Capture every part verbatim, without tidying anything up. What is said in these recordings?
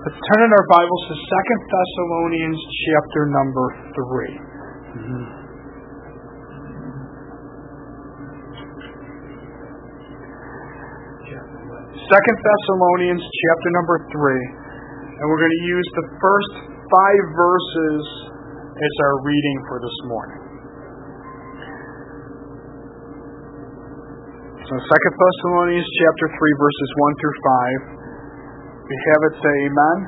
Let's turn in our Bibles to Second Thessalonians chapter number three. Mm-hmm. Second Thessalonians chapter number three. And we're going to use the first five verses as our reading for this morning. So Second Thessalonians chapter three, verses one through five. We have it, say amen.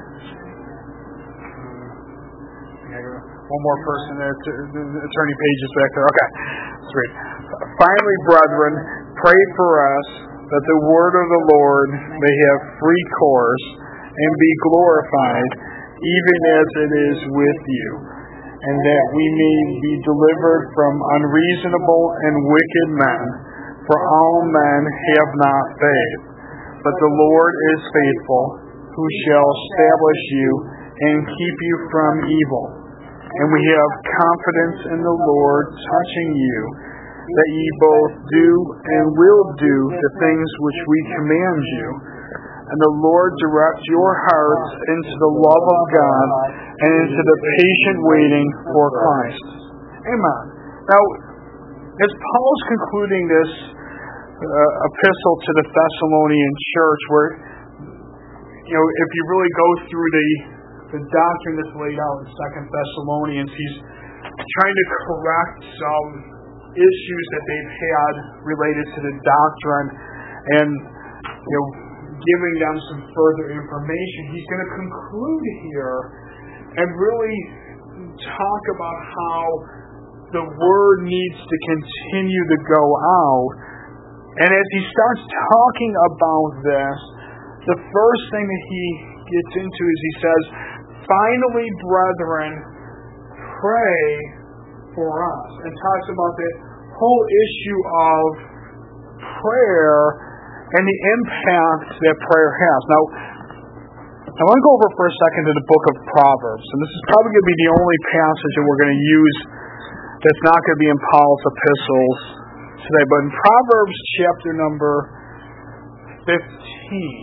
One more person there. Attorney Page is back there. Okay. Let's read. Finally, brethren, pray for us that the word of the Lord may have free course and be glorified, even as it is with you, and that we may be delivered from unreasonable and wicked men, for all men have not faith. But the Lord is faithful, who shall establish you and keep you from evil. And we have confidence in the Lord touching you, that ye both do and will do the things which we command you. And the Lord direct your hearts into the love of God and into the patient waiting for Christ. Amen. Now, as Paul's concluding this uh, epistle to the Thessalonian church, where, you know, if you really go through the, the doctrine that's laid out in Second Thessalonians, he's trying to correct some issues that they've had related to the doctrine and, you know, giving them some further information. He's going to conclude here and really talk about how the word needs to continue to go out. And as he starts talking about this, the first thing that he gets into is he says, finally, brethren, pray for us. And talks about the whole issue of prayer and the impact that prayer has. Now, I want to go over for a second to the book of Proverbs. And this is probably going to be the only passage that we're going to use that's not going to be in Paul's epistles today. But in Proverbs chapter number fifteen,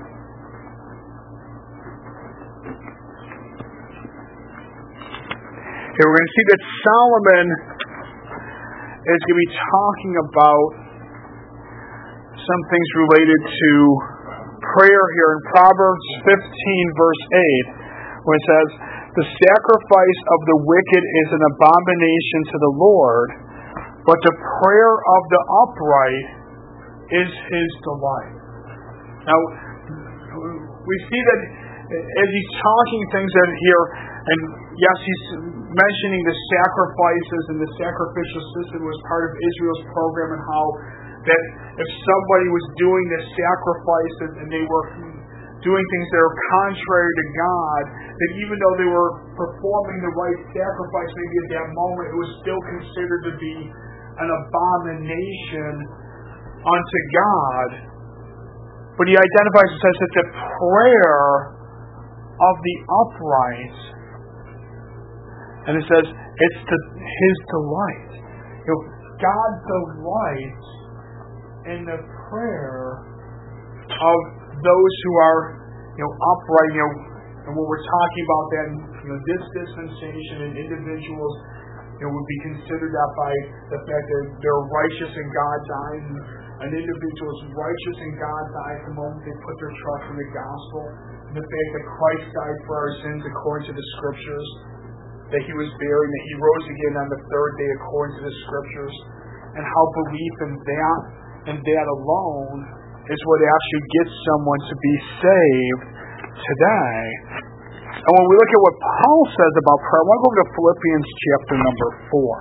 here we're going to see that Solomon is going to be talking about some things related to prayer here in Proverbs fifteen, verse eight, where it says, the sacrifice of the wicked is an abomination to the Lord, but the prayer of the upright is his delight. Now, we see that as he's talking things that here, and yes, he's mentioning the sacrifices and the sacrificial system was part of Israel's program, and how that if somebody was doing the sacrifices and they were doing things that are contrary to God, that even though they were performing the right sacrifice, maybe at that moment, it was still considered to be an abomination unto God. But he identifies and says that the prayer of the upright, and it says it's the, his delight. You know, God delights in the prayer of those who are, you know, upright. You know, and when we're talking about that, you know, this dispensation and individuals, you know, would be considered that by the fact that they're righteous in God's eyes. An individual is righteous in God's eyes the moment they put their trust in the gospel, and the fact that Christ died for our sins according to the Scriptures, that he was buried, and that he rose again on the third day according to the Scriptures, and how belief in that and that alone is what actually gets someone to be saved today. And when we look at what Paul says about prayer, I want to go over to Philippians chapter number four.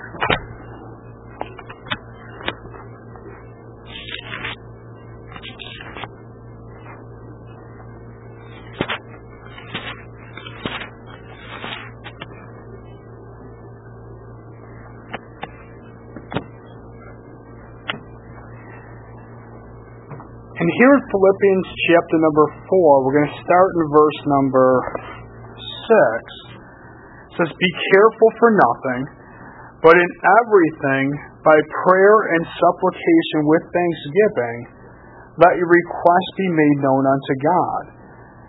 And here in Philippians chapter number four, we're going to start in verse number six. It says, be careful for nothing, but in everything, by prayer and supplication with thanksgiving, let your requests be made known unto God.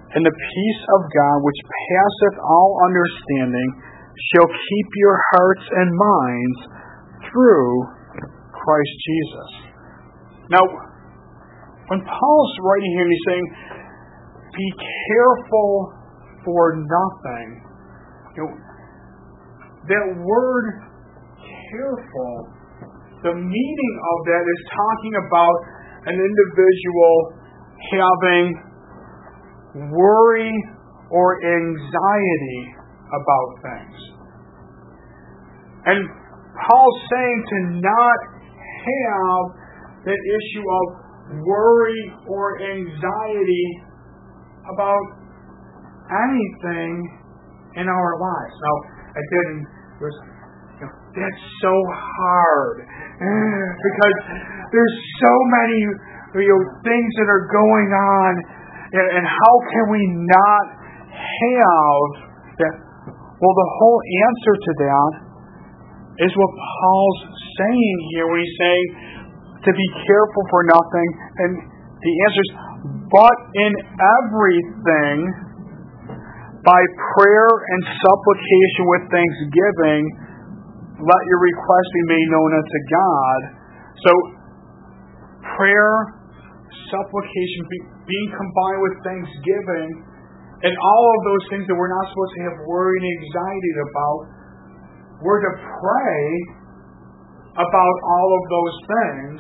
And the peace of God, which passeth all understanding, shall keep your hearts and minds through Christ Jesus. Now, when Paul's writing here and he's saying, be careful for nothing, you know, that word careful, the meaning of that is talking about an individual having worry or anxiety about things. And Paul's saying to not have that issue of worry or anxiety about anything in our lives. Now, I didn't, there's, you know, that's so hard because there's so many, you know, things that are going on, and, and how can we not have that? Well, the whole answer to that is what Paul's saying here when he's saying to be careful for nothing. And the answer is, but in everything, by prayer and supplication with thanksgiving, let your requests be made known unto God. So, prayer, supplication, be, being combined with thanksgiving, and all of those things that we're not supposed to have worry and anxiety about, we're to pray about all of those things.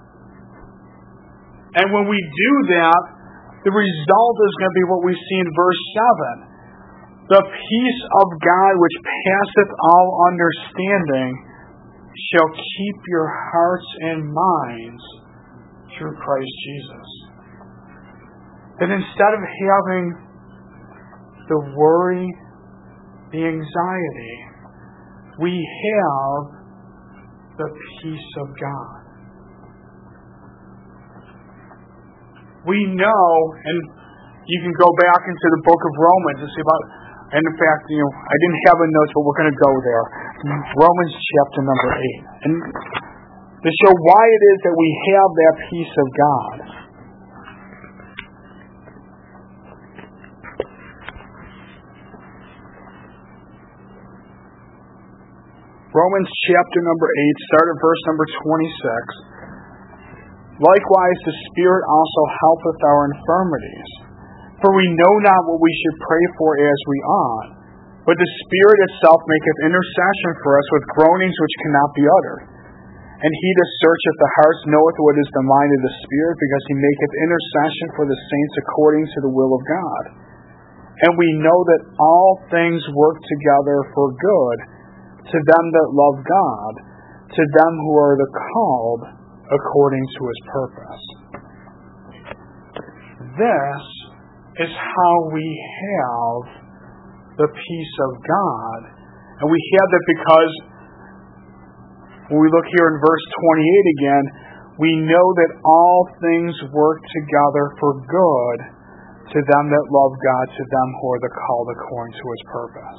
And when we do that, the result is going to be what we see in verse seven. The peace of God, which passeth all understanding, shall keep your hearts and minds through Christ Jesus. That instead of having the worry, the anxiety, we have the peace of God. We know, and you can go back into the book of Romans and see about, and in fact, you know, I didn't have a note, but we're going to go there. Romans chapter number eight. And to show why it is that we have that peace of God. Romans chapter number eight, start at verse number twenty-six. Likewise, the Spirit also helpeth our infirmities. For we know not what we should pray for as we ought, but the Spirit itself maketh intercession for us with groanings which cannot be uttered. And he that searcheth the hearts knoweth what is the mind of the Spirit, because he maketh intercession for the saints according to the will of God. And we know that all things work together for good to them that love God, to them who are the called according to his purpose. This is how we have the peace of God. And we have that because when we look here in verse twenty-eight again, we know that all things work together for good to them that love God, to them who are the called according to his purpose.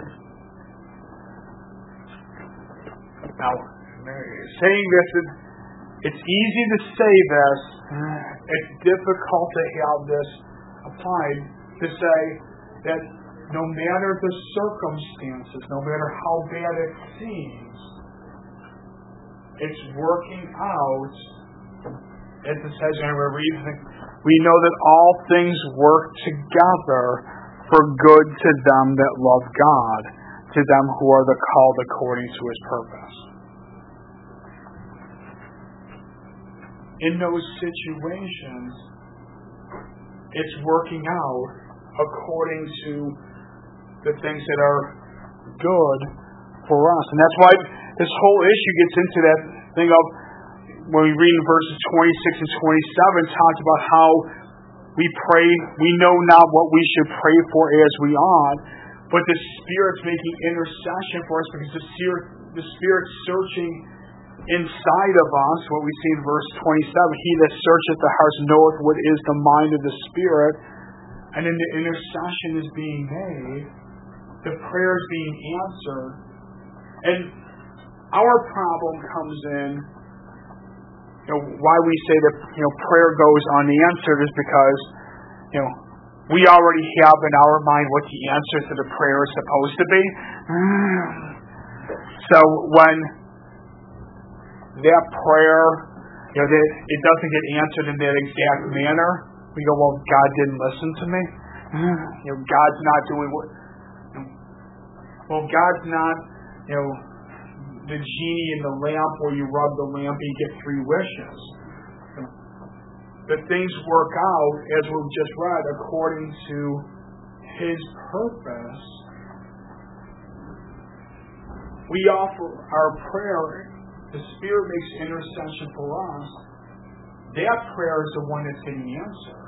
Now, saying this, it's easy to say this. It's difficult to have this applied, to say that no matter the circumstances, no matter how bad it seems, it's working out, as it says in our reading, we know that all things work together for good to them that love God, to them who are the called according to his purpose. In those situations, it's working out according to the things that are good for us. And that's why this whole issue gets into that thing of, when we read in verses twenty-six and twenty-seven, talks about how we pray, we know not what we should pray for as we ought, but the Spirit's making intercession for us because the Spirit, the Spirit's searching inside of us, what we see in verse twenty-seven, he that searcheth the hearts knoweth what is the mind of the Spirit, and then the intercession is being made, the prayer is being answered, and our problem comes in, you know, why we say that, you know, prayer goes unanswered is because, you know, we already have in our mind what the answer to the prayer is supposed to be. So when that prayer, you know, that it doesn't get answered in that exact manner, we go, well, God didn't listen to me. You know, God's not doing what. Well, God's not, you know, the genie in the lamp where you rub the lamp and you get three wishes. But things work out, as we've just read, according to His purpose. We offer our prayer. The Spirit makes intercession for us. That prayer is the one that's getting answered.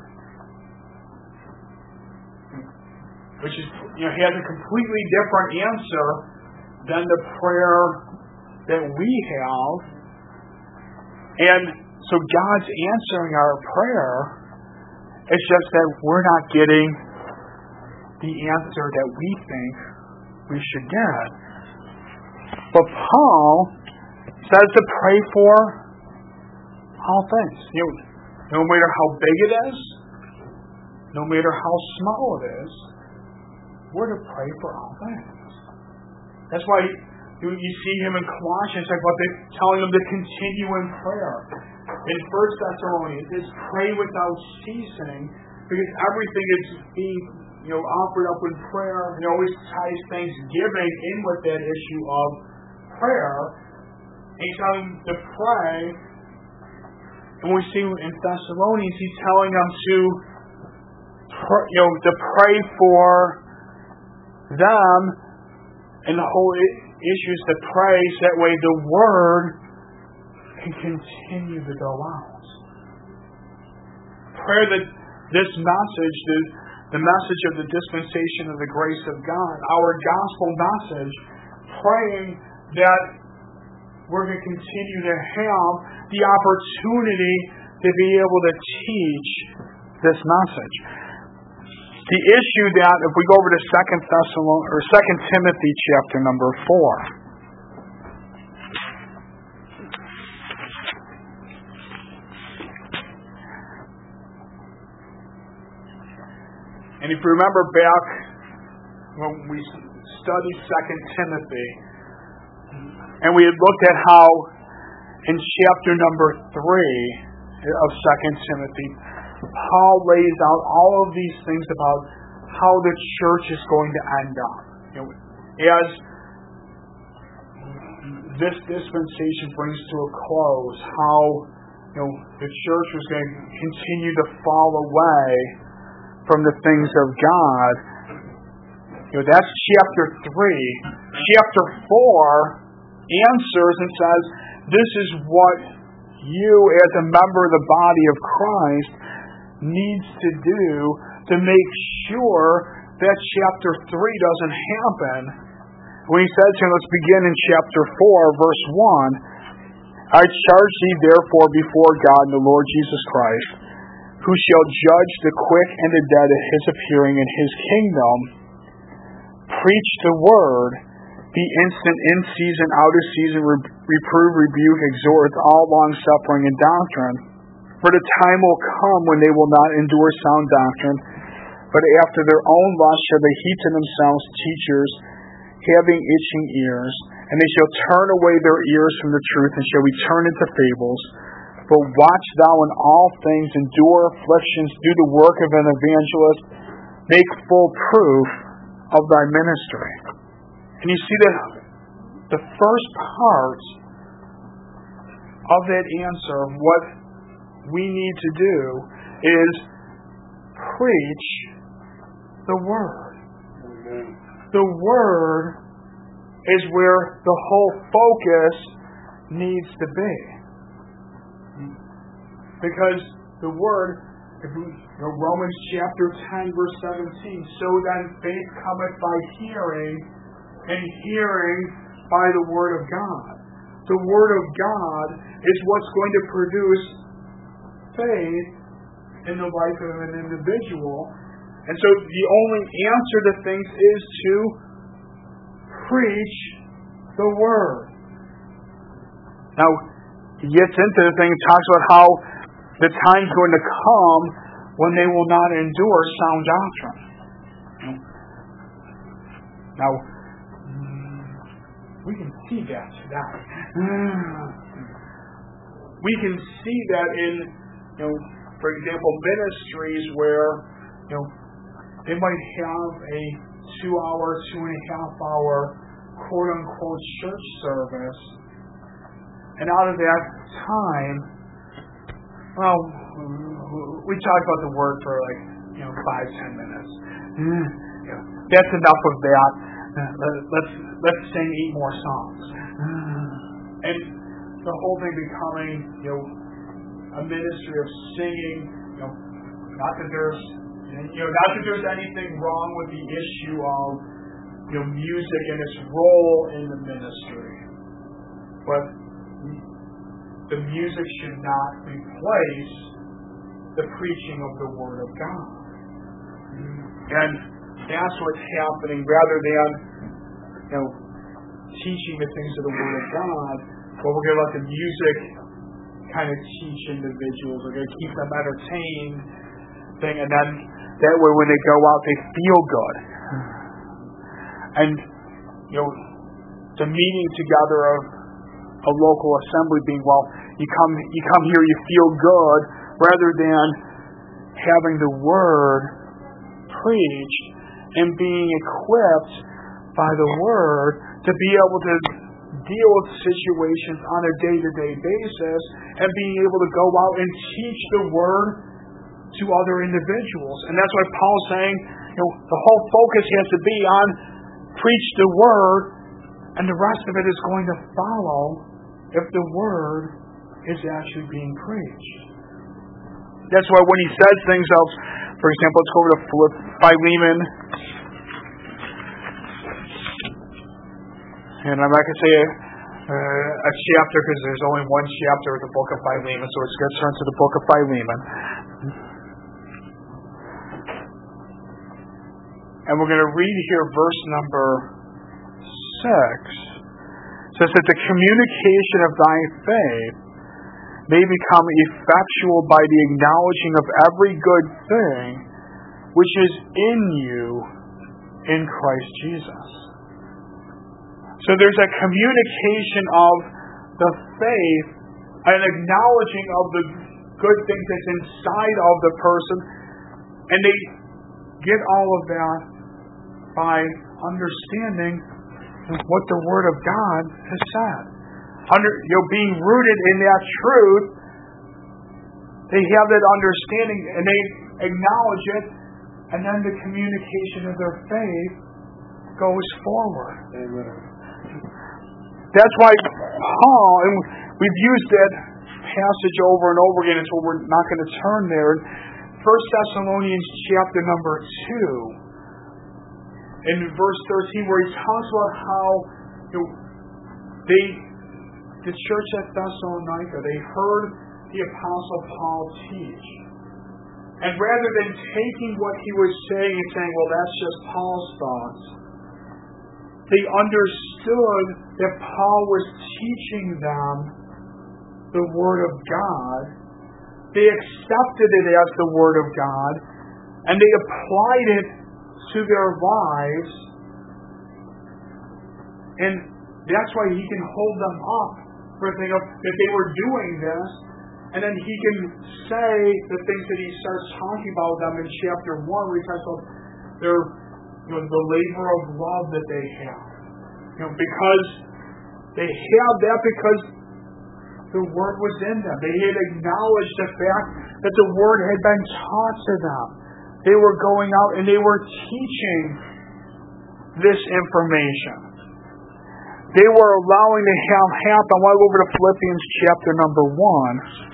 Which is, you know, has a completely different answer than the prayer that we have. And so God's answering our prayer. It's just that we're not getting the answer that we think we should get. But Paul says to pray for all things. You know, no matter how big it is, no matter how small it is, we're to pray for all things. That's why you, you see him in Colossians like what they're telling them to continue in prayer. In First Thessalonians, it's pray without ceasing, because everything is being, you know, offered up in prayer, and always ties thanksgiving in with that issue of prayer. And he's telling them to pray. And we see in Thessalonians, he's telling them to, you know, to pray for them and the whole issues to pray, so that way the word can continue to go out. Prayer that this message, the, the message of the dispensation of the grace of God, our gospel message, praying that we're going to continue to have the opportunity to be able to teach this message. The issue that, if we go over to Second Thessalonians or Second Timothy chapter number four. And if you remember back when we studied Second Timothy, and we had looked at how in chapter number three of Second Timothy, Paul lays out all of these things about how the church is going to end up. You know, as this dispensation brings to a close, how, you know, the church was going to continue to fall away from the things of God. You know, that's chapter three. Chapter four answers and says, this is what you as a member of the body of Christ needs to do to make sure that chapter three doesn't happen. When he says here, let's begin in chapter four, verse one. I charge thee therefore before God and the Lord Jesus Christ, who shall judge the quick and the dead at his appearing in his kingdom. Preach the word, be instant in season, out of season, reprove, rebuke, exhort with all long suffering and doctrine. For the time will come when they will not endure sound doctrine, but after their own lust shall they heap to themselves teachers, having itching ears, and they shall turn away their ears from the truth, and shall be turned into fables. But watch thou in all things, endure afflictions, do the work of an evangelist, make full proof of thy ministry. And you see that the first part of that answer, what we need to do, is preach the Word. The Word is where the whole focus needs to be. Because the Word, if we, you know, Romans chapter ten, verse seventeen, so then faith cometh by hearing, and hearing by the Word of God. The Word of God is what's going to produce faith in the life of an individual. And so the only answer to things is to preach the Word. Now, he gets into the thing, talks about how the time's going to come when they will not endure sound doctrine. Now, we can see that today. We can see that in, you know, for example, ministries where, you know, they might have a two-hour, two and a half hour, quote-unquote, church service, and out of that time, well, we talk about the word for like, you know, five, ten minutes. You know, that's enough of that. Let's let's sing eight more songs, and the whole thing becoming, you know, a ministry of singing. You know, not that there's, you know, not that there's anything wrong with the issue of, you know, music and its role in the ministry, but the music should not replace the preaching of the Word of God. And that's what's happening. Rather than, you know, teaching the things of the Word of God, well, we're going to let the music kind of teach individuals. We're going to keep them entertained, thing, and then that way when they go out, they feel good. And, you know, the meeting together of a local assembly being, well, you come, you come here, you feel good, rather than having the Word preached and being equipped by the Word to be able to deal with situations on a day-to-day basis and being able to go out and teach the Word to other individuals. And that's why Paul's saying, you know, the whole focus has to be on preach the Word, and the rest of it is going to follow if the Word is actually being preached. That's why when he says things else, for example, let's go over to Philemon. And I'm not going to say a, uh, a chapter because there's only one chapter of the book of Philemon, so it's going to turn to the book of Philemon. And we're going to read here verse number six. It says that the communication of thy faith may become effectual by the acknowledging of every good thing which is in you in Christ Jesus. So there's a communication of the faith, an acknowledging of the good things that's inside of the person, and they get all of that by understanding what the Word of God has said. Under, you know, being rooted in that truth, they have that understanding and they acknowledge it, and then the communication of their faith goes forward. Amen. That's why Paul, and we've used that passage over and over again, so we're not going to turn there. First Thessalonians chapter number two, in verse thirteen, where he talks about how, you know, they, the church at Thessalonica, they heard the Apostle Paul teach. And rather than taking what he was saying and saying, well, that's just Paul's thoughts, they understood that Paul was teaching them the Word of God. They accepted it as the Word of God, and they applied it to their lives. And that's why he can hold them up for the thing of that they were doing this, and then he can say the things that he starts talking about them in chapter one, where he talks about their, you know, the labor of love that they have. You know, because they have that because the Word was in them. They had acknowledged the fact that the Word had been taught to them. They were going out and they were teaching this information. They were allowing to have happen. I want to go over to Philippians chapter number one.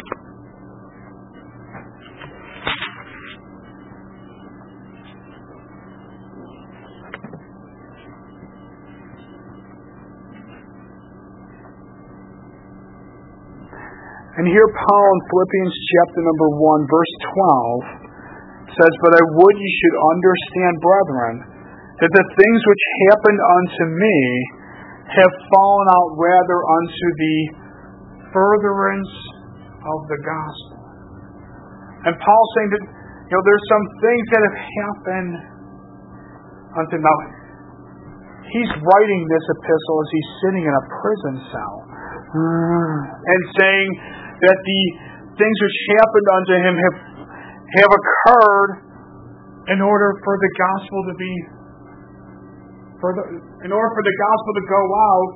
And here Paul in Philippians chapter number one, verse twelve, says, But I would ye should understand, brethren, that the things which happened unto me have fallen out rather unto the furtherance of the gospel. And Paul's saying that, you know, there's some things that have happened unto now. He's writing this epistle as he's sitting in a prison cell and saying that the things which happened unto him have have occurred in order for the gospel to be for the in order for the gospel to go out.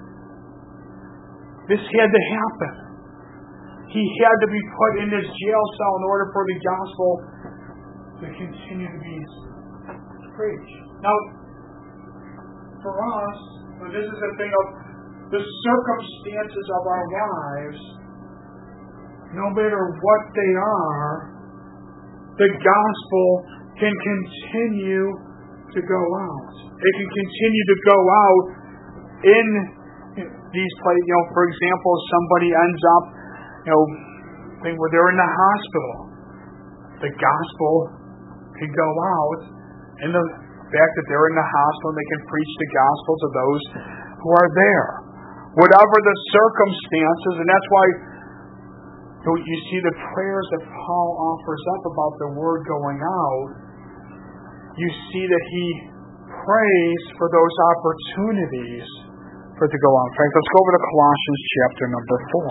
This had to happen. He had to be put in this jail cell in order for the gospel to continue to be preached. Now, for us, this is a thing of the circumstances of our lives. No matter what they are, the gospel can continue to go out. It can continue to go out in these places. You know, for example, somebody ends up, you know, thing where they're in the hospital. The gospel can go out in the fact that they're in the hospital and they can preach the gospel to those who are there. Whatever the circumstances, and that's why you see the prayers that Paul offers up about the word going out. You see that he prays for those opportunities for it to go out. In fact, let's go over to Colossians chapter number four.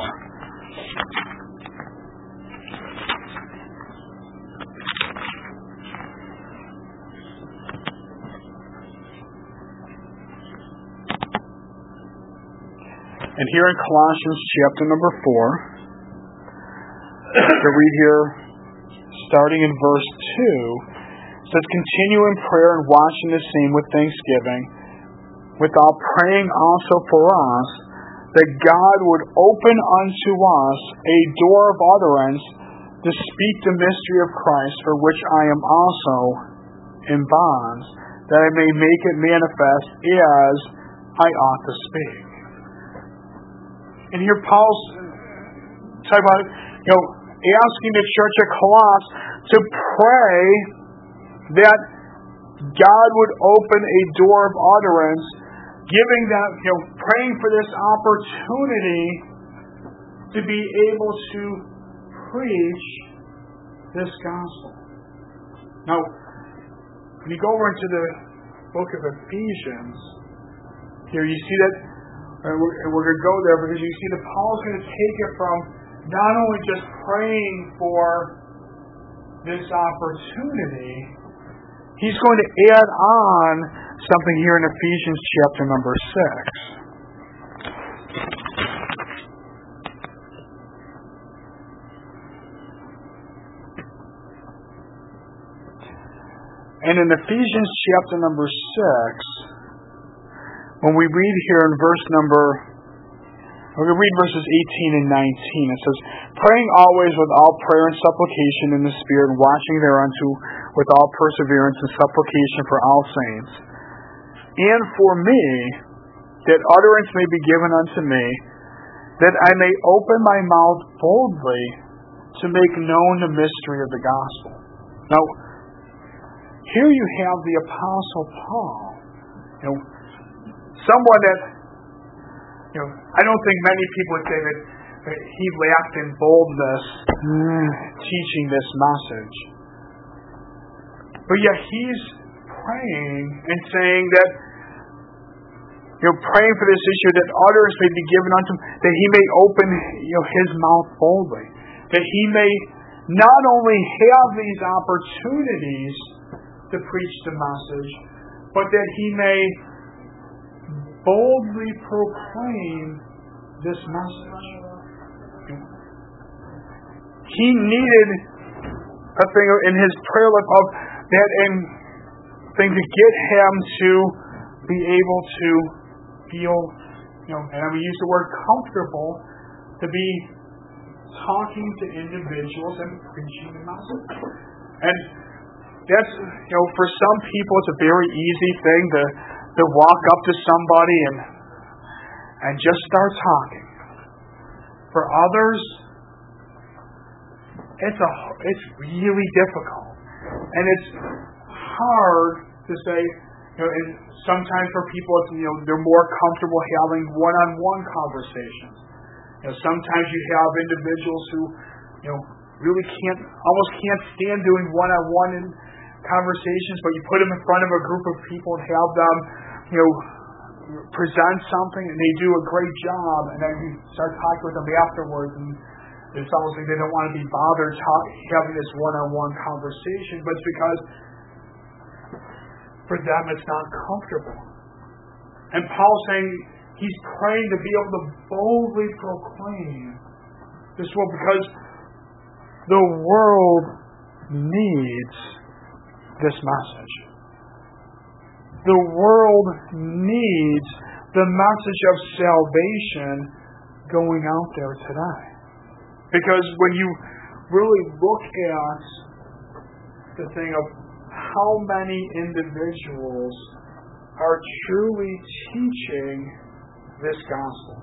And here in Colossians chapter number four, to read here, starting in verse two, it says, "Continue in prayer and watching the same with thanksgiving, without praying also for us, that God would open unto us a door of utterance to speak the mystery of Christ, for which I am also in bonds, that I may make it manifest as I ought to speak." And here Paul's talking about, you know, asking the church at Colossus to pray that God would open a door of utterance, giving that, you know, praying for this opportunity to be able to preach this gospel. Now, when you go over into the book of Ephesians, here you see that, and we're, and we're going to go there because you see that Paul's going to take it from not only just praying for this opportunity, he's going to add on something here in Ephesians chapter number six. And in Ephesians chapter number six, when we read here in verse number, we're going to read verses eighteen and nineteen. It says, "Praying always with all prayer and supplication in the Spirit, and watching thereunto with all perseverance and supplication for all saints. And for me, that utterance may be given unto me, that I may open my mouth boldly to make known the mystery of the gospel." Now, here you have the Apostle Paul, you know, someone that, you know, I don't think many people would say that, that he lacked in boldness teaching this message. But yet he's praying and saying that, you know, praying for this issue that utterance may be given unto him, that he may open, you know, his mouth boldly, that he may not only have these opportunities to preach the message, but that he may boldly proclaim this message. He needed a thing in his prayer life of that and thing to get him to be able to feel, you know, and I use the word comfortable, to be talking to individuals and preaching the message. And that's, you know, for some people it's a very easy thing to to walk up to somebody and and just start talking. For others, it's a it's really difficult, and it's hard to say. You know, and sometimes for people, it's, you know, they're more comfortable having one-on-one conversations. You know, sometimes you have individuals who, you know, really can't, almost can't stand doing one-on-one conversations, but you put them in front of a group of people and have them, you know, present something, and they do a great job, and then you start talking with them afterwards, and it's almost like they don't want to be bothered talk, having this one-on-one conversation, but it's because for them it's not comfortable. And Paul's saying he's praying to be able to boldly proclaim this word, because the world needs this message. The world needs the message of salvation going out there today. Because when you really look at the thing of how many individuals are truly teaching this gospel,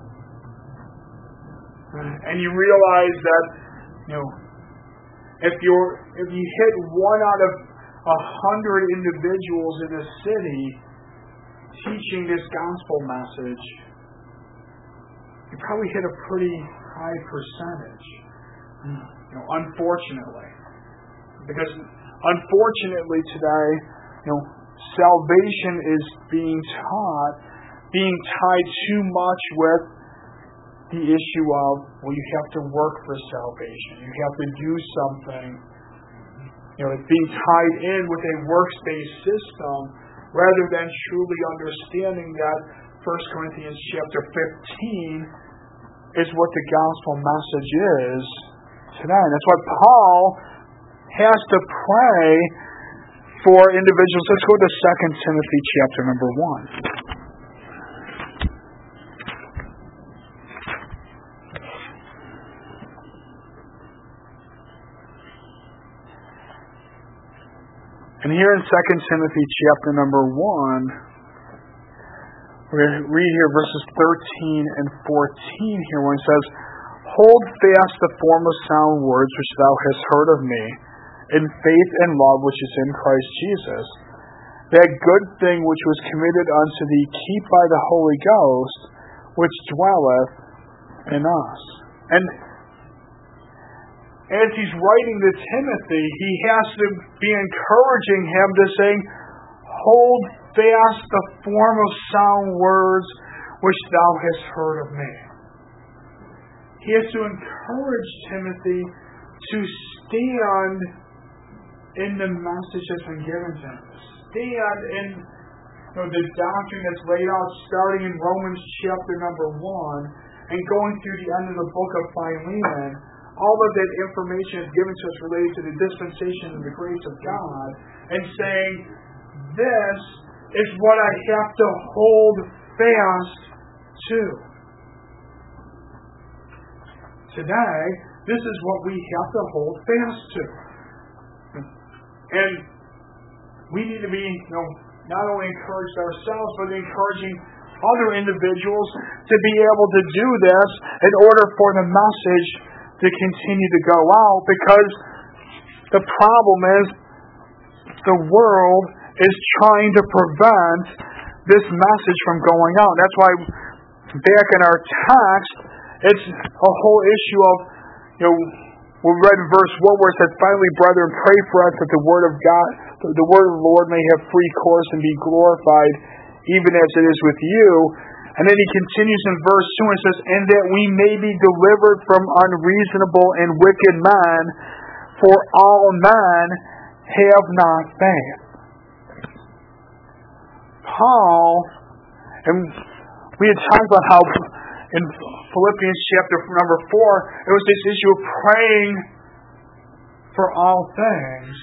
and you realize that, you know, if you're if you hit one out of a hundred individuals in a city teaching this gospel message, you probably hit a pretty high percentage. You know, unfortunately, because unfortunately today, you know, salvation is being taught, being tied too much with the issue of, well, you have to work for salvation, you have to do something. You know, it's being tied in with a works-based system, rather than truly understanding that First Corinthians chapter fifteen is what the gospel message is today. And that's why Paul has to pray for individuals. Let's go to Second Timothy chapter number one. And here in Second Timothy chapter number one, we're going to read here verses thirteen and fourteen here, when it says, "Hold fast the form of sound words which thou hast heard of me, in faith and love which is in Christ Jesus. That good thing which was committed unto thee keep by the Holy Ghost, which dwelleth in us." And as he's writing to Timothy, he has to be encouraging him to say, "Hold fast the form of sound words which thou hast heard of me." He has to encourage Timothy to stand in the message that's been given to him. Stand in, you know, the doctrine that's laid out, starting in Romans chapter number one and going through the end of the book of Philemon. All of that information is given to us related to the dispensation and the grace of God, and saying, this is what I have to hold fast to. Today, this is what we have to hold fast to. And we need to be, you know, not only encouraged ourselves, but encouraging other individuals to be able to do this in order for the message to continue to go out, because the problem is the world is trying to prevent this message from going out. That's why back in our text, it's a whole issue of, you know, we read in verse one where it says, "Finally, brethren, pray for us that the word of God, the word of the Lord may have free course and be glorified, even as it is with you." And then he continues in verse two and says, "And that we may be delivered from unreasonable and wicked men, for all men have not faith." Paul, and we had talked about how in Philippians chapter number four, it was this issue of praying for all things.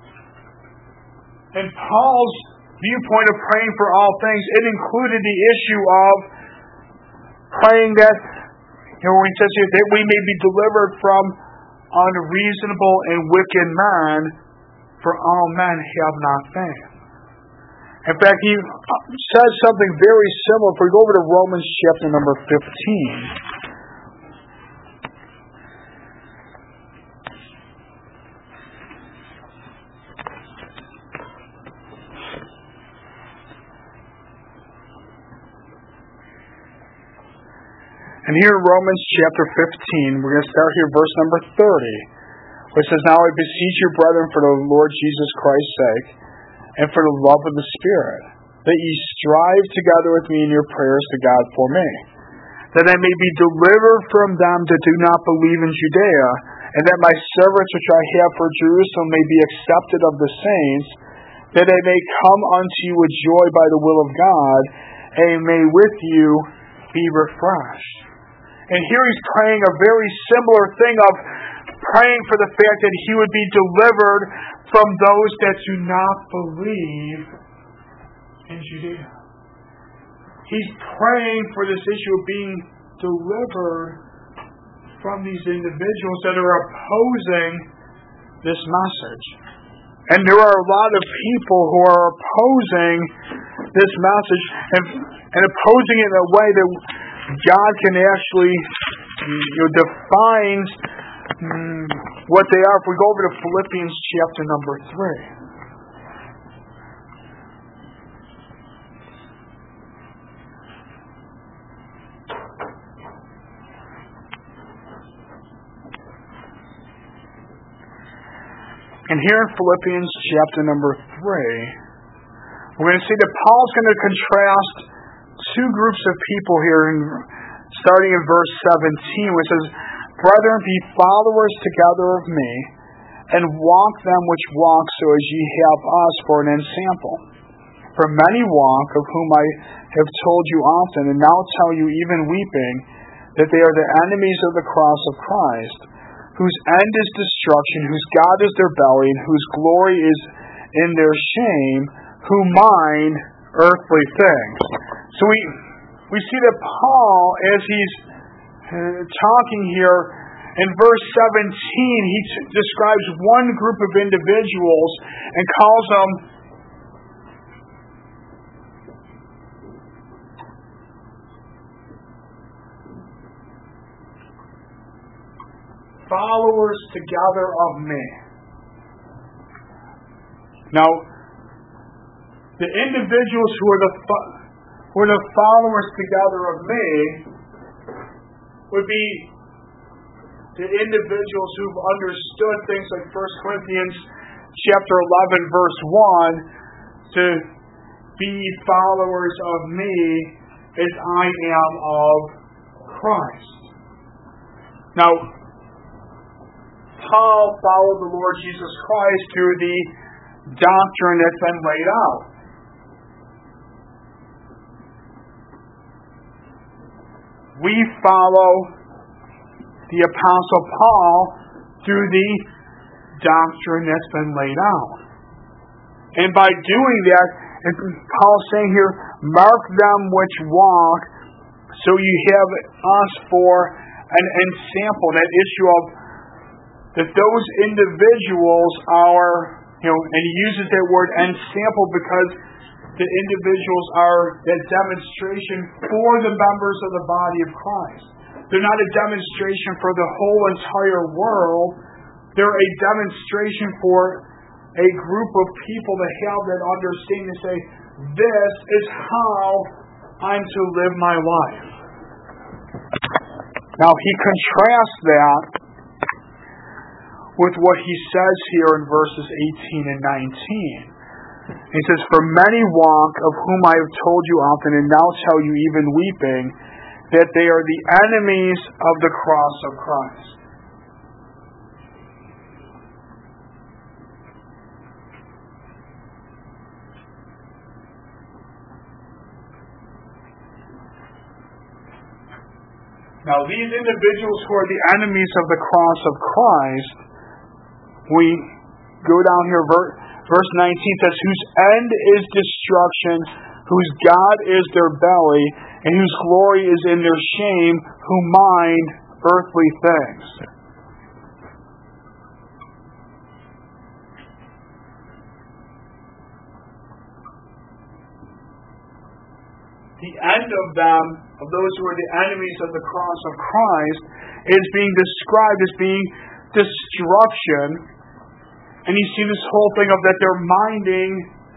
And Paul's viewpoint of praying for all things, it included the issue of praying that, you know, when he says here, that we may be delivered from unreasonable and wicked men, for all men have not faith. In fact, he says something very similar. If we go over to Romans chapter number fifteen. And here in Romans chapter fifteen, we're going to start here verse number thirty. It says, "Now I beseech you, brethren, for the Lord Jesus Christ's sake, and for the love of the Spirit, that ye strive together with me in your prayers to God for me, that I may be delivered from them that do not believe in Judea, and that my service which I have for Jerusalem may be accepted of the saints, that I may come unto you with joy by the will of God, and may with you be refreshed." And here he's praying a very similar thing of praying for the fact that he would be delivered from those that do not believe in Judea. He's praying for this issue of being delivered from these individuals that are opposing this message. And there are a lot of people who are opposing this message and, and opposing it in a way that God can actually, you know, define mm, what they are. If we go over to Philippians chapter number three. And here in Philippians chapter number three, we're going to see that Paul's going to contrast two groups of people here, in, starting in verse seventeen, which says, "Brethren, be followers together of me, and walk them which walk, so as ye have us for an ensample. For many walk, of whom I have told you often, and now tell you even weeping, that they are the enemies of the cross of Christ, whose end is destruction, whose God is their belly, and whose glory is in their shame, who mind earthly things." So we we see that Paul, as he's uh, talking here, in verse seventeen, he t- describes one group of individuals and calls them followers together of me. Now, the individuals who are the fo- who are the followers together of me would be the individuals who've understood things like First Corinthians chapter eleven, verse one, to be followers of me as I am of Christ. Now, Paul followed the Lord Jesus Christ through the doctrine that's been laid out. We follow the Apostle Paul through the doctrine that's been laid out. And by doing that, and Paul's saying here, mark them which walk, so you have us for an ensample, that issue of that those individuals are, you know, and he uses that word ensample because the individuals are that demonstration for the members of the body of Christ. They're not a demonstration for the whole entire world. They're a demonstration for a group of people to have that understanding to say, this is how I'm to live my life. Now he contrasts that with what he says here in verses eighteen and nineteen. He says, "For many walk, of whom I have told you often, and now tell you even weeping, that they are the enemies of the cross of Christ." Now, these individuals who are the enemies of the cross of Christ, we go down here, verse nineteen says, "Whose end is destruction, whose God is their belly, and whose glory is in their shame, who mind earthly things." The end of them, of those who are the enemies of the cross of Christ, is being described as being destruction. And you see this whole thing of that they're minding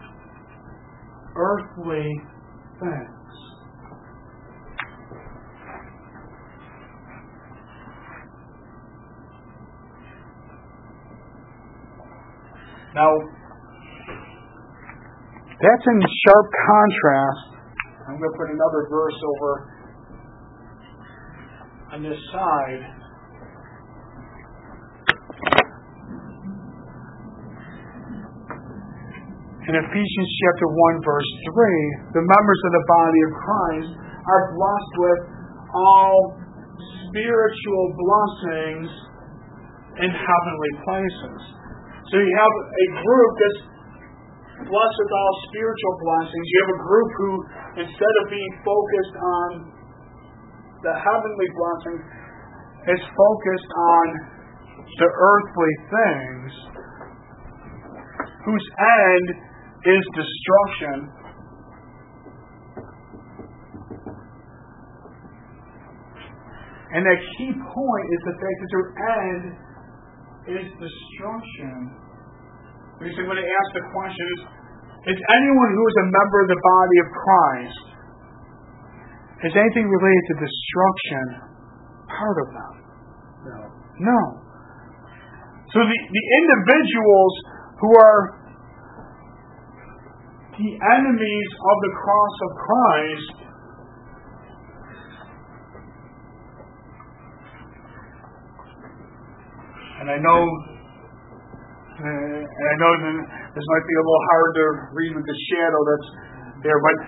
earthly things. Now, that's in sharp contrast. I'm going to put another verse over on this side. In Ephesians chapter one, verse three, the members of the body of Christ are blessed with all spiritual blessings in heavenly places. So you have a group that's blessed with all spiritual blessings. You have a group who, instead of being focused on the heavenly blessings, is focused on the earthly things, whose end is destruction. And the key point is the fact that their end is destruction. When you say, when they ask the question, is, is anyone who is a member of the body of Christ, is anything related to destruction part of them? No. No. So the, the individuals who are the enemies of the cross of Christ and I know uh, and I know that this might be a little hard to read with the shadow that's there, but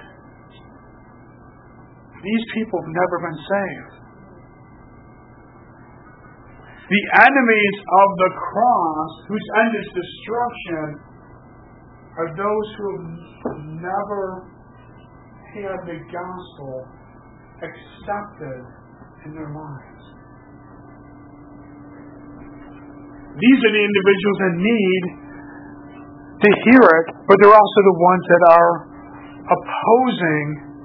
these people have never been saved. The enemies of the cross, whose end is destruction, are those who have never had the gospel accepted in their lives. These are the individuals that need to hear it, but they're also the ones that are opposing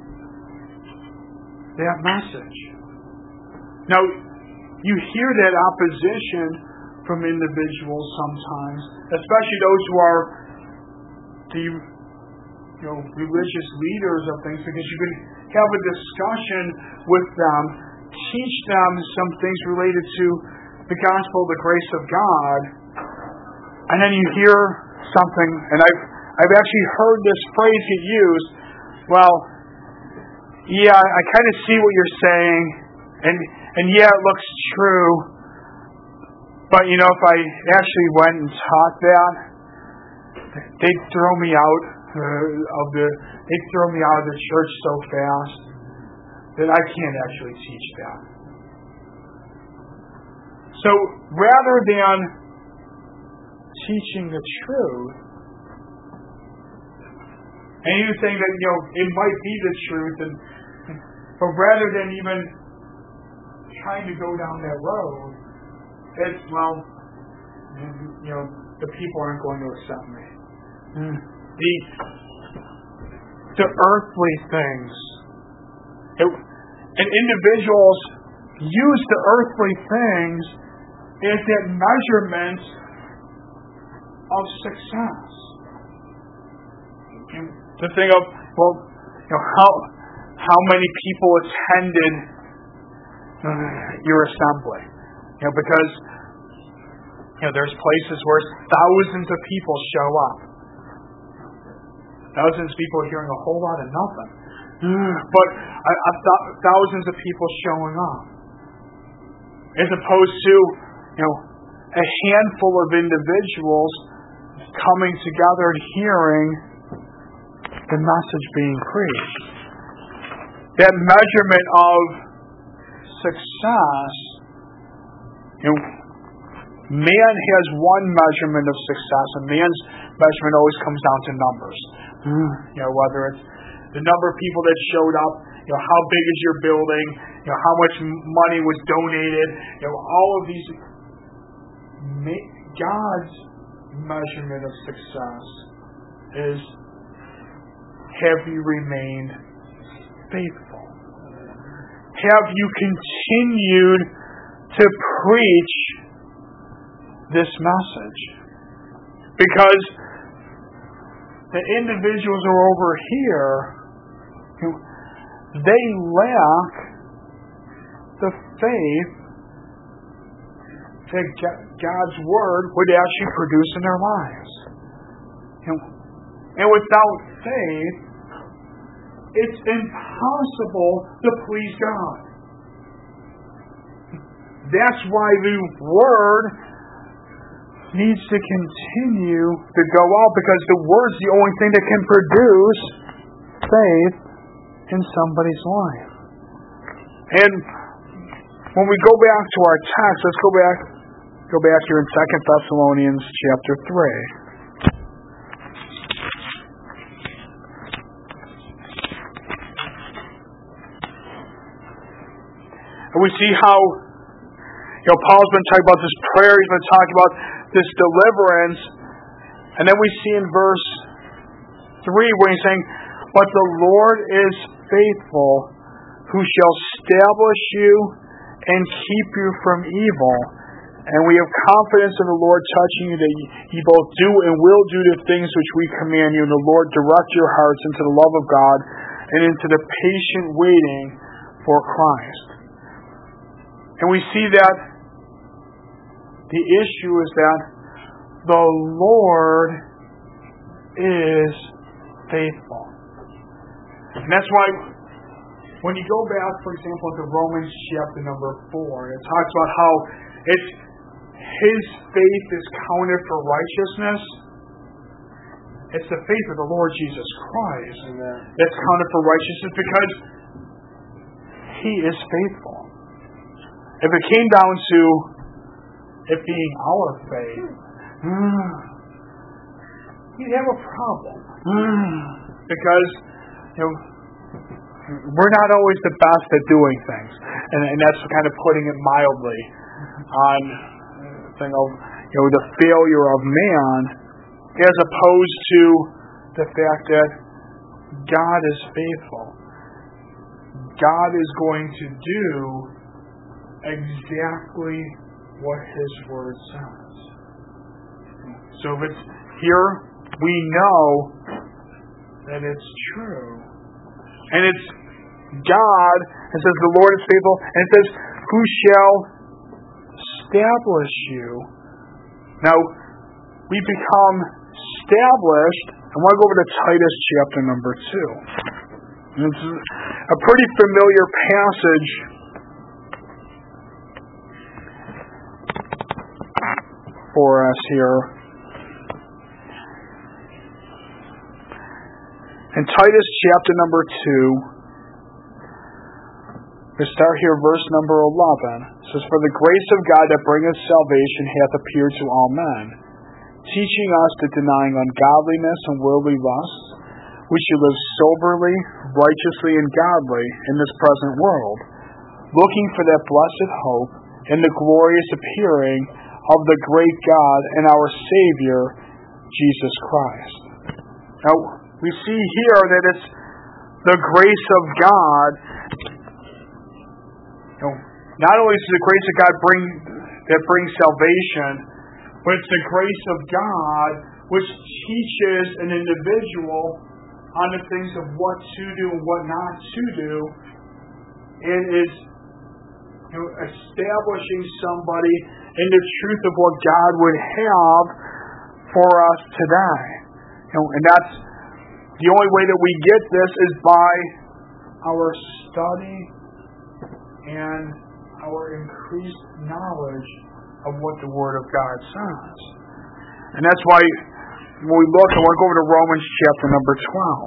that message. Now, you hear that opposition from individuals sometimes, especially those who are the you know, religious leaders of things, because you can have a discussion with them, teach them some things related to the gospel, the grace of God, and then you hear something, and I've I've actually heard this phrase get used. Well, yeah, I kind of see what you're saying, and and yeah, it looks true, but you know, if I actually went and taught that, they'd throw me out uh, of the they'd throw me out of the church so fast that I can't actually teach that. So rather than teaching the truth, and you're saying that you know it might be the truth, and but rather than even trying to go down that road, it's well, you know, the people aren't going to accept me. Mm. The the earthly things, it, and individuals use the earthly things as that measurement of success. And to think of, well, you know, how how many people attended uh, your assembly? You know, because you know there's places where thousands of people show up. Thousands of people are hearing a whole lot of nothing, but I, I th- thousands of people showing up, as opposed to you know a handful of individuals coming together and hearing the message being preached. That measurement of success, you know, man has one measurement of success, and man's measurement always comes down to numbers. You know, whether it's the number of people that showed up, you know, how big is your building, you know, how much money was donated, you know, all of these. God's measurement of success is, have you remained faithful? Have you continued to preach this message? Because the individuals who are over here, they lack the faith that God's Word would actually produce in their lives. You know, and without faith, it's impossible to please God. That's why the Word needs to continue to go out, because the Word's the only thing that can produce faith in somebody's life. And when we go back to our text, let's go back go back here in Second Thessalonians chapter three. And we see how, you know, Paul's been talking about this prayer, he's been talking about this deliverance, and then we see in verse three where he's saying, "But the Lord is faithful, who shall establish you and keep you from evil. And we have confidence in the Lord touching you, that ye both do and will do the things which we command you. And the Lord direct your hearts into the love of God and into the patient waiting for Christ." And we see that the issue is that the Lord is faithful. And that's why when you go back, for example, to Romans chapter number four, it talks about how it's His faith is counted for righteousness. It's the faith of the Lord Jesus Christ Amen. That's counted for righteousness, because He is faithful. If it came down to it being our faith, you'd have a problem. Because, you know, we're not always the best at doing things. And, and that's kind of putting it mildly on the thing of, you know, the failure of man, as opposed to the fact that God is faithful. God is going to do exactly what His Word says. So if it's here, we know that it's true. And it's God, it says the Lord is faithful, and it says, who shall establish you. Now, we become established. I want to go over to Titus chapter number two. And it's a pretty familiar passage for us here. In Titus chapter number two, we start here verse number eleven. It says, "For the grace of God that bringeth salvation hath appeared to all men, teaching us that denying ungodliness and worldly lusts, we should live soberly, righteously, and godly in this present world, looking for that blessed hope and the glorious appearing of the great God and our Savior, Jesus Christ." Now, we see here that it's the grace of God. You know, not only is the grace of God bring that brings salvation, but it's the grace of God which teaches an individual on the things of what to do and what not to do, and is, you know, establishing somebody in the truth of what God would have for us today. You know, and that's the only way that we get this is by our study and our increased knowledge of what the Word of God says. And that's why when we look, I want to go over to Romans chapter number twelve.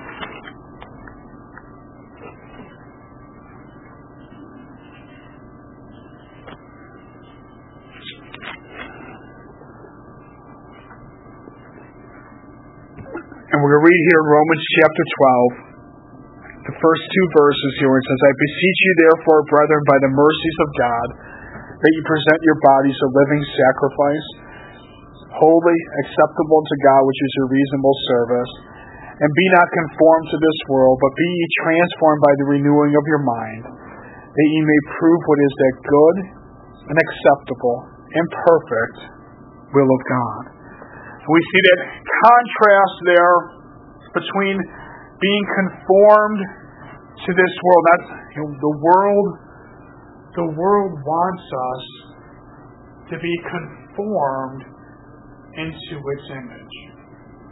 And we're going to read here Romans chapter twelve, the first two verses here, where it says, "I beseech you therefore, brethren, by the mercies of God, that you present your bodies a living sacrifice, holy, acceptable to God, which is your reasonable service. And be not conformed to this world, but be ye transformed by the renewing of your mind, that ye may prove what is that good and acceptable and perfect will of God." And we see that contrast there between being conformed to this world. That's, you know, the world. The world wants us to be conformed into its image.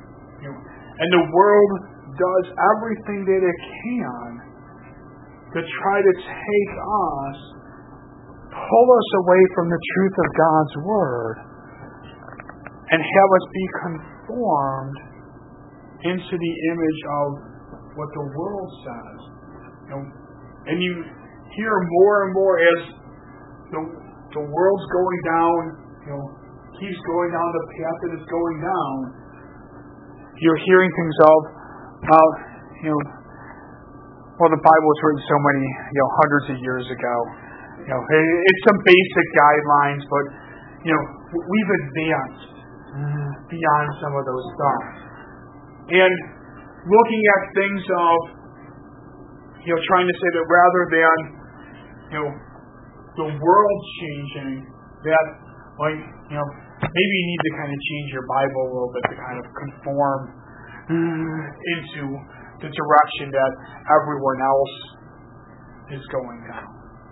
You know, and the world does everything that it can to try to take us, pull us away from the truth of God's Word, and have us be conformed into the image of what the world says. You know, and you hear more and more as the, the world's going down, you know, keeps going down the path that it's going down. You're hearing things of, uh, you know, well, the Bible was written so many, you know, hundreds of years ago. You know, it's some basic guidelines, but you know, we've advanced beyond some of those thoughts. And looking at things of, you know, trying to say that rather than, you know, the world changing, that, like, you know, maybe you need to kind of change your Bible a little bit to kind of conform into the direction that everyone else is going down.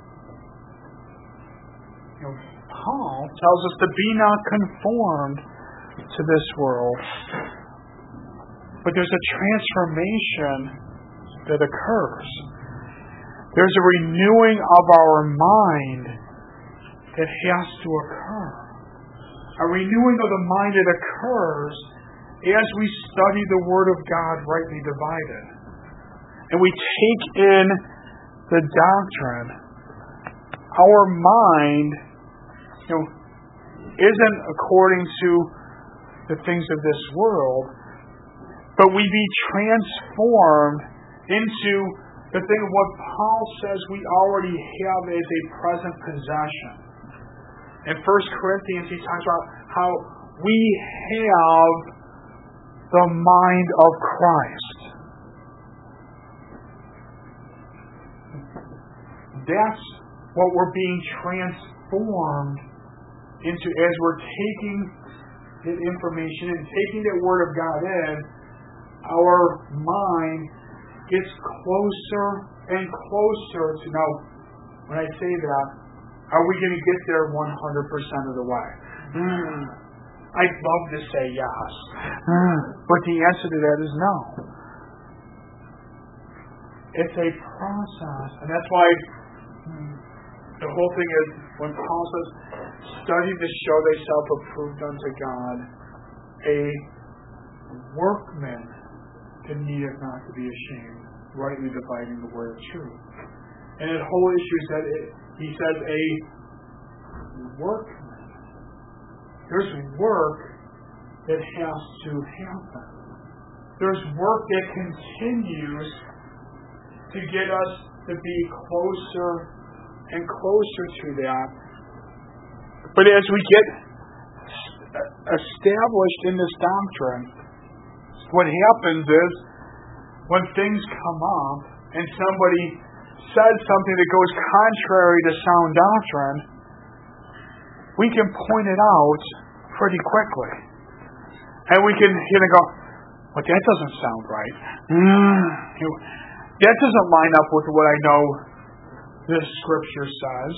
You know, Paul tells us to be not conformed to this world, but there's a transformation that occurs. There's a renewing of our mind that has to occur. A renewing of the mind that occurs as we study the Word of God rightly divided. And we take in the doctrine. Our mind, you know, isn't according to the things of this world, but we be transformed into the thing of what Paul says we already have as a present possession. In First Corinthians, he talks about how we have the mind of Christ. That's what we're being transformed into as we're taking the information and taking the Word of God in. Our mind gets closer and closer to, now, when I say that, are we going to get there one hundred percent of the way? Mm. I'd love to say yes. Mm. But the answer to that is no. It's a process. And that's why mm, the whole thing is, when Paul says, study to show thyself approved unto God, a workman that needeth not to be ashamed, rightly dividing the word of truth. And the whole issue is that it, he says a workman. There's work that has to happen. There's work that continues to get us to be closer and closer to that. But as we get established in this doctrine, what happens is when things come up and somebody says something that goes contrary to sound doctrine, we can point it out pretty quickly. And we can you know, go, well, that doesn't sound right. Mm. You know, that doesn't line up with what I know this Scripture says.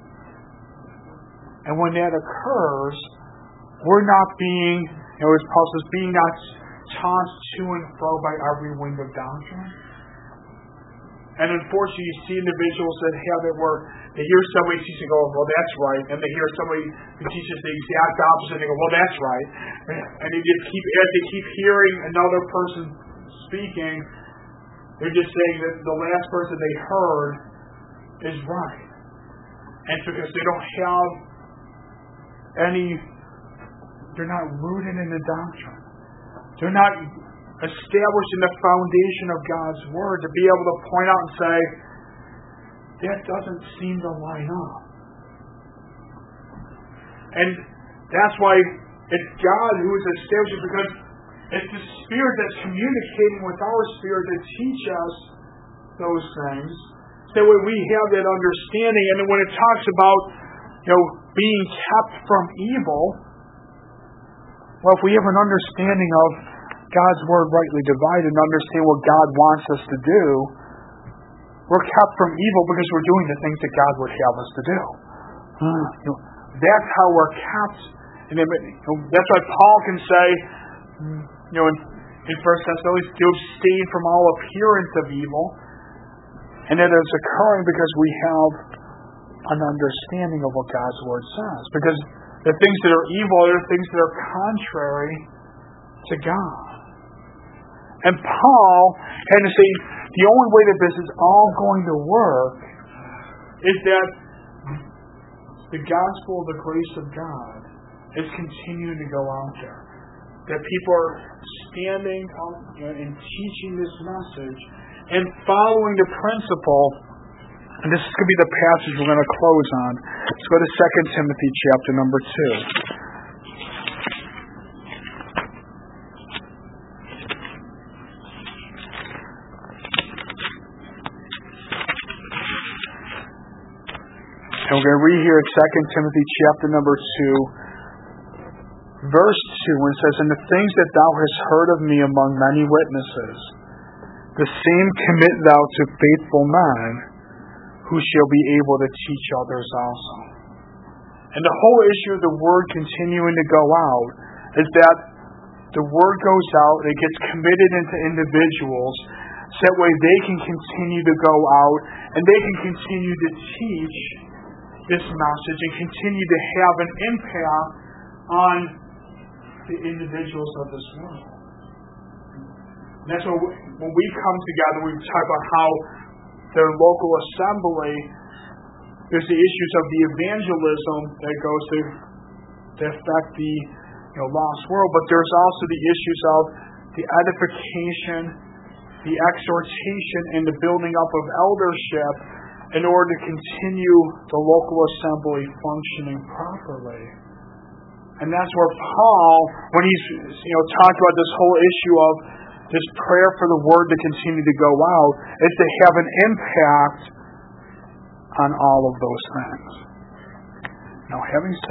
And when that occurs, we're not being, you know, as Paul says, being not tossed to and fro by every wind of doctrine. And unfortunately, you see individuals that have it where they hear somebody teach and go, well, that's right. And they hear somebody who teaches the exact opposite and they go, well, that's right. And they just keep, as they keep hearing another person speaking, they're just saying that the last person they heard is right. And it's because they don't have any, they're not rooted in the doctrine. They're not established in the foundation of God's Word to be able to point out and say, that doesn't seem to line up. And that's why it's God who is establishing, because it's the Spirit that's communicating with our spirit to teach us those things. So that way we have that understanding. And then when it talks about, you know, being kept from evil, well, if we have an understanding of God's Word rightly divided and understand what God wants us to do, we're kept from evil because we're doing the things that God would have us to do. Hmm. You know, that's how we're kept. And then, you know, that's why Paul can say, you know, in, in First Thessalonians, to abstain from all appearance of evil. And that is occurring because we have an understanding of what God's Word says. Because the things that are evil are the things that are contrary to God. And Paul had to say, the only way that this is all going to work is that the gospel of the grace of God is continuing to go out there. That people are standing up and teaching this message and following the principle. And this is going to be the passage we're going to close on. Let's go to Second Timothy chapter number two. And we're going to read here Second Timothy chapter number two, verse two, when it says, "And the things that thou hast heard of me among many witnesses, the same commit thou to faithful men, who shall be able to teach others also." And the whole issue of the word continuing to go out is that the word goes out, it gets committed into individuals, so that way they can continue to go out and they can continue to teach this message and continue to have an impact on the individuals of this world. And that's what we, when we come together, we talk about how their local assembly, there's the issues of the evangelism that goes to, to affect the you know, lost world, but there's also the issues of the edification, the exhortation, and the building up of eldership in order to continue the local assembly functioning properly. And that's where Paul, when he's you know talked about this whole issue of this prayer for the word to continue to go out, is to have an impact on all of those things. Now, having said